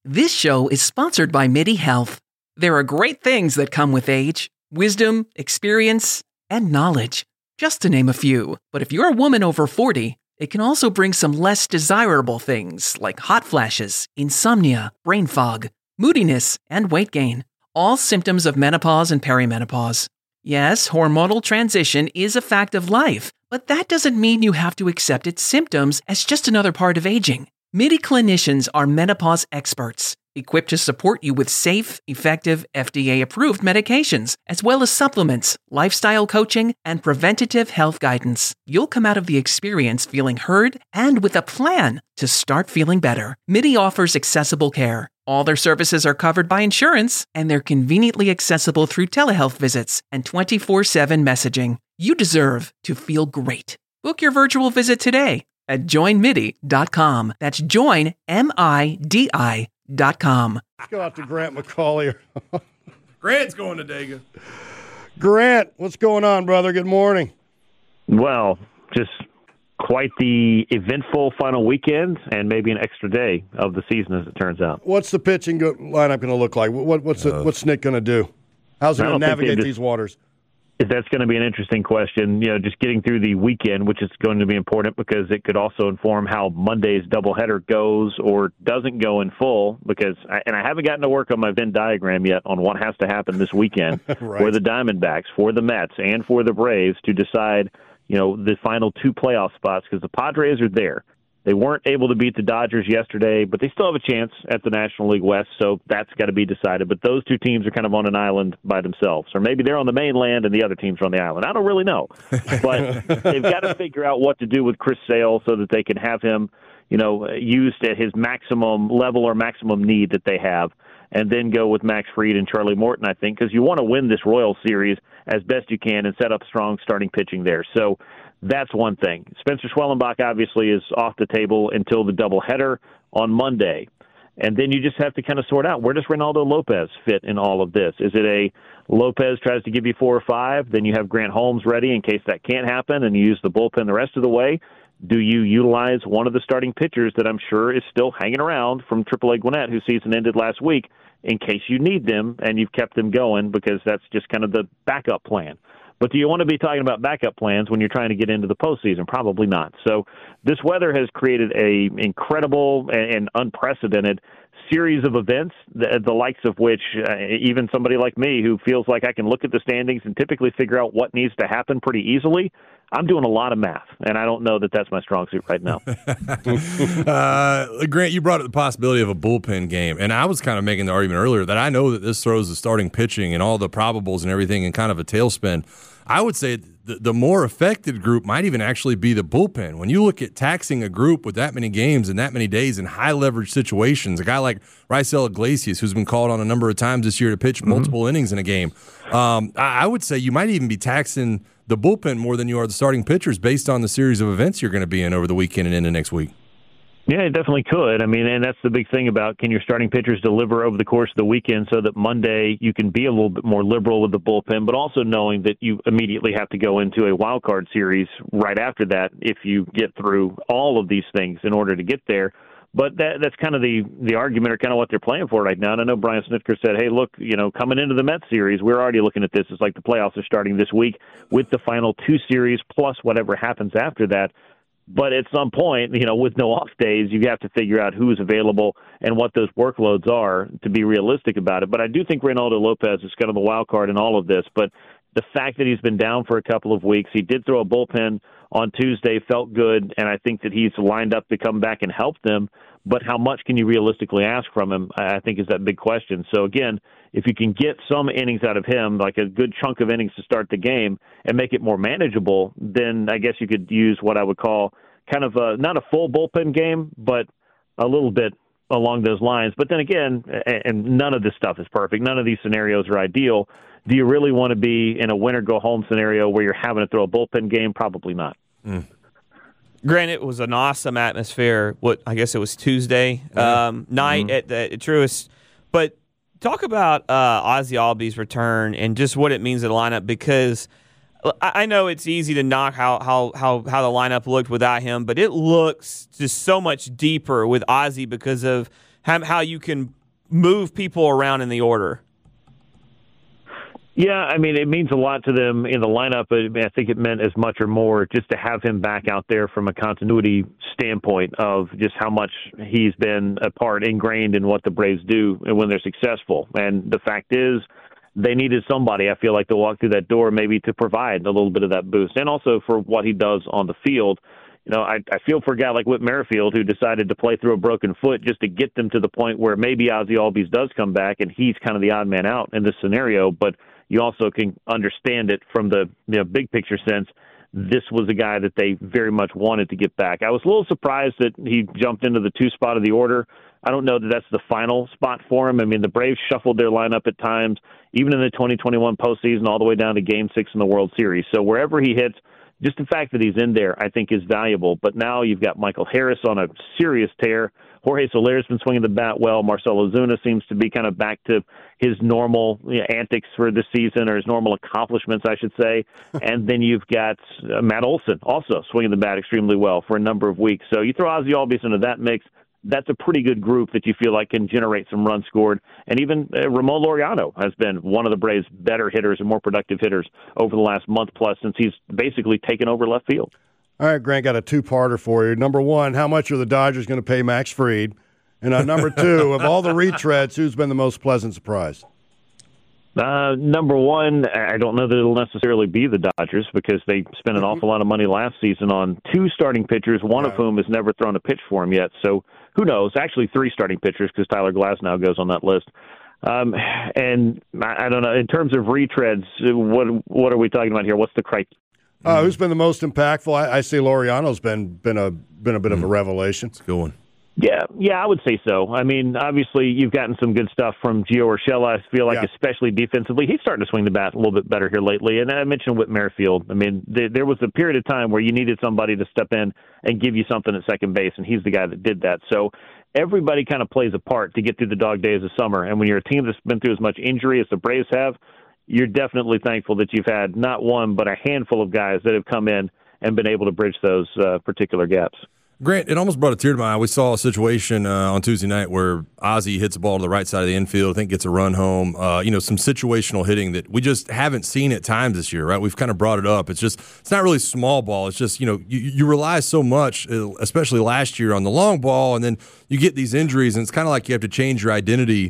This show is sponsored by MIDI Health. There are great things that come with age: wisdom, experience, and knowledge, just to name a few. But if you're a woman over 40, it can also bring some less desirable things like hot flashes, insomnia, brain fog, moodiness, and weight gain. All symptoms of menopause and perimenopause. Yes, hormonal transition is a fact of life, but that doesn't mean you have to accept its symptoms as just another part of aging. MIDI clinicians are menopause experts, equipped to support you with safe, effective, FDA-approved medications, as well as supplements, lifestyle coaching, and preventative health guidance. You'll come out of the experience feeling heard and with a plan to start feeling better. MIDI offers accessible care. All their services are covered by insurance, and they're conveniently accessible through telehealth visits and 24/7 messaging. You deserve to feel great. Book your virtual visit today at joinmidi.com. That's joinmidi.com. Let's go out to Grant McCauley. Grant's going to Dega. Grant, what's going on, brother? Good morning. Well, just quite the eventful final weekend and maybe an extra day of the season, as it turns out. What's the pitching lineup going to look like? What's Nick going to do? How's he going to navigate these waters? That's going to be an interesting question. Just getting through the weekend, which is going to be important because it could also inform how Monday's doubleheader goes or doesn't go in full. Because I haven't gotten to work on my Venn diagram yet on what has to happen this weekend right. for the Diamondbacks, for the Mets, and for the Braves to decide, the final two playoff spots, because the Padres are there. They weren't able to beat the Dodgers yesterday, but they still have a chance at the National League West, so that's got to be decided. But those two teams are kind of on an island by themselves. Or maybe they're on the mainland and the other teams are on the island. I don't really know. But they've got to figure out what to do with Chris Sale so that they can have him, used at his maximum level or maximum need that they have, and then go with Max Fried and Charlie Morton, I think, because you want to win this Royals series as best you can and set up strong starting pitching there. So that's one thing. Spencer Schwellenbach obviously is off the table until the doubleheader on Monday. And then you just have to kind of sort out, where does Reynaldo Lopez fit in all of this? Is it a Lopez tries to give you 4 or 5, then you have Grant Holmes ready in case that can't happen, and you use the bullpen the rest of the way? Do you utilize one of the starting pitchers that I'm sure is still hanging around from AAA Gwinnett, whose season ended last week, in case you need them and you've kept them going, because that's just kind of the backup plan? But do you want to be talking about backup plans when you're trying to get into the postseason? Probably not. So this weather has created a incredible and unprecedented series of events, the likes of which even somebody like me who feels like I can look at the standings and typically figure out what needs to happen pretty easily, I'm doing a lot of math, and I don't know that that's my strong suit right now. Grant, you brought up the possibility of a bullpen game, and I was kind of making the argument earlier that I know that this throws the starting pitching and all the probables and everything in kind of a tailspin. I would say the more affected group might even actually be the bullpen. When you look at taxing a group with that many games and that many days in high-leverage situations, a guy like Raisel Iglesias, who's been called on a number of times this year to pitch multiple innings in a game, I would say you might even be taxing the bullpen more than you are the starting pitchers based on the series of events you're going to be in over the weekend and into next week. Yeah, it definitely could. I mean, and that's the big thing about, can your starting pitchers deliver over the course of the weekend so that Monday you can be a little bit more liberal with the bullpen, but also knowing that you immediately have to go into a wild card series right after that if you get through all of these things in order to get there. But that's kind of the argument, or kind of what they're playing for right now. And I know Brian Snitker said, hey, look, coming into the Mets series, we're already looking at this as like the playoffs are starting this week with the final 2 series plus whatever happens after that. But at some point, with no off days, you have to figure out who's available and what those workloads are to be realistic about it. But I do think Reynaldo Lopez is kind of the wild card in all of this. But the fact that he's been down for a couple of weeks, he did throw a bullpen on Tuesday, felt good, and I think that he's lined up to come back and help them. But how much can you realistically ask from him, I think, is that big question. So, again, if you can get some innings out of him, like a good chunk of innings to start the game, and make it more manageable, then I guess you could use what I would call kind of not a full bullpen game, but a little bit along those lines. But then again, and none of this stuff is perfect. None of these scenarios are ideal. Do you really want to be in a win-or-go-home scenario where you're having to throw a bullpen game? Probably not. Grant, it was an awesome atmosphere. I guess it was Tuesday night at Truist. But talk about Ozzie Albies' return and just what it means to the lineup, because I know it's easy to knock how the lineup looked without him, but it looks just so much deeper with Ozzie because of how you can move people around in the order. Yeah, I mean, it means a lot to them in the lineup, but I think it meant as much or more just to have him back out there from a continuity standpoint of just how much he's been a part, ingrained in what the Braves do and when they're successful. And the fact is, they needed somebody, I feel like, to walk through that door maybe to provide a little bit of that boost, and also for what he does on the field. You know, I feel for a guy like Whit Merrifield who decided to play through a broken foot just to get them to the point where maybe Ozzie Albies does come back, and he's kind of the odd man out in this scenario, but you also can understand it from the big picture sense. This was a guy that they very much wanted to get back. I was a little surprised that he jumped into the 2 spot of the order. I don't know that that's the final spot for him. I mean, the Braves shuffled their lineup at times, even in the 2021 postseason, all the way down to Game 6 in the World Series. So wherever he hits, just the fact that he's in there, I think, is valuable. But now you've got Michael Harris on a serious tear. Jorge Soler's been swinging the bat well. Marcell Ozuna seems to be kind of back to his normal antics for this season, or his normal accomplishments, I should say. And then you've got Matt Olson also swinging the bat extremely well for a number of weeks. So you throw Ozzie Albies into that mix, that's a pretty good group that you feel like can generate some runs scored. And even Ramon Laureano has been one of the Braves' better hitters and more productive hitters over the last month plus since he's basically taken over left field. All right, Grant, got a 2-parter for you. Number 1, how much are the Dodgers going to pay Max Fried? And number 2, of all the retreads, who's been the most pleasant surprise? Number 1, I don't know that it'll necessarily be the Dodgers because they spent an awful lot of money last season on 2 starting pitchers, one of whom has never thrown a pitch for him yet. So who knows? Actually, 3 starting pitchers because Tyler Glasnow goes on that list. And I don't know. In terms of retreads, what are we talking about here? What's the criteria? Who's been the most impactful? I say Laureano's been a bit of a revelation. It's a good one. Yeah, I would say so. I mean, obviously, you've gotten some good stuff from Gio Urshela. I feel like, especially defensively, he's starting to swing the bat a little bit better here lately. And I mentioned Whit Merrifield. I mean, there was a period of time where you needed somebody to step in and give you something at second base, and he's the guy that did that. So everybody kind of plays a part to get through the dog days of summer. And when you're a team that's been through as much injury as the Braves have, you're definitely thankful that you've had not one, but a handful of guys that have come in and been able to bridge those particular gaps. Grant, it almost brought a tear to my eye. We saw a situation on Tuesday night where Ozzie hits a ball to the right side of the infield, I think gets a run home. Some situational hitting that we just haven't seen at times this year, right? We've kind of brought it up. It's not really small ball. It's just, you rely so much, especially last year, on the long ball, and then you get these injuries, and it's kind of like you have to change your identity.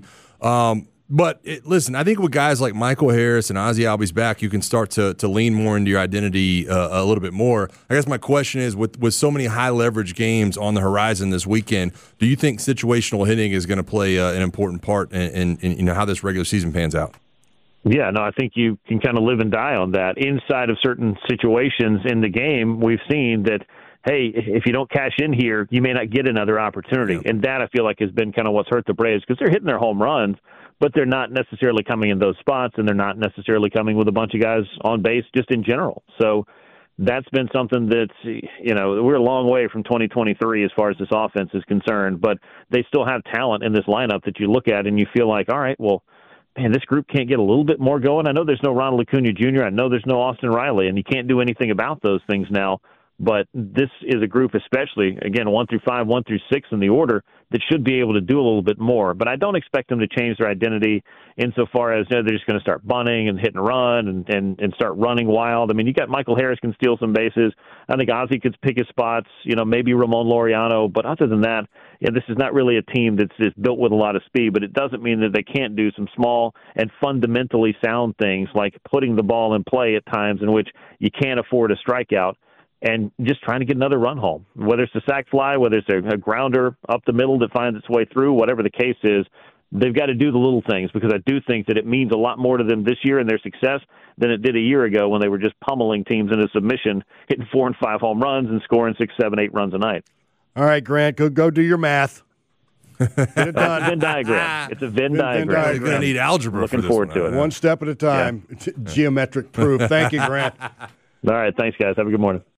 But listen, I think with guys like Michael Harris and Ozzie Albies back, you can start to lean more into your identity a little bit more. I guess my question is, with so many high-leverage games on the horizon this weekend, do you think situational hitting is going to play an important part in how this regular season pans out? Yeah, no, I think you can kind of live and die on that. Inside of certain situations in the game, we've seen that, hey, if you don't cash in here, you may not get another opportunity. Yeah. And that, I feel like, has been kind of what's hurt the Braves because they're hitting their home runs, but they're not necessarily coming in those spots, and they're not necessarily coming with a bunch of guys on base just in general. So that's been something that's, we're a long way from 2023 as far as this offense is concerned, but they still have talent in this lineup that you look at and you feel like, all right, well, man, this group can't get a little bit more going. I know there's no Ronald Acuna Jr. I know there's no Austin Riley, and you can't do anything about those things now. But this is a group, especially, again, 1 through 5, 1 through 6 in the order, that should be able to do a little bit more. But I don't expect them to change their identity insofar as they're just going to start bunting and hit and run and start running wild. I mean, you got Michael Harris can steal some bases. I think Ozzie could pick his spots, maybe Ramon Laureano. But other than that, this is not really a team that's just built with a lot of speed. But it doesn't mean that they can't do some small and fundamentally sound things like putting the ball in play at times in which you can't afford a strikeout, and just trying to get another run home, whether it's a sac fly, whether it's a grounder up the middle that finds its way through, whatever the case is, they've got to do the little things because I do think that it means a lot more to them this year and their success than it did a year ago when they were just pummeling teams into submission, hitting 4 and 5 home runs and scoring 6, 7, 8 runs a night. All right, Grant, go do your math. Get it done. It's a Venn diagram. It's a Venn diagram. You're going to need algebra. Looking forward to it. One step at a time. Yeah. Geometric proof. Thank you, Grant. All right, thanks, guys. Have a good morning.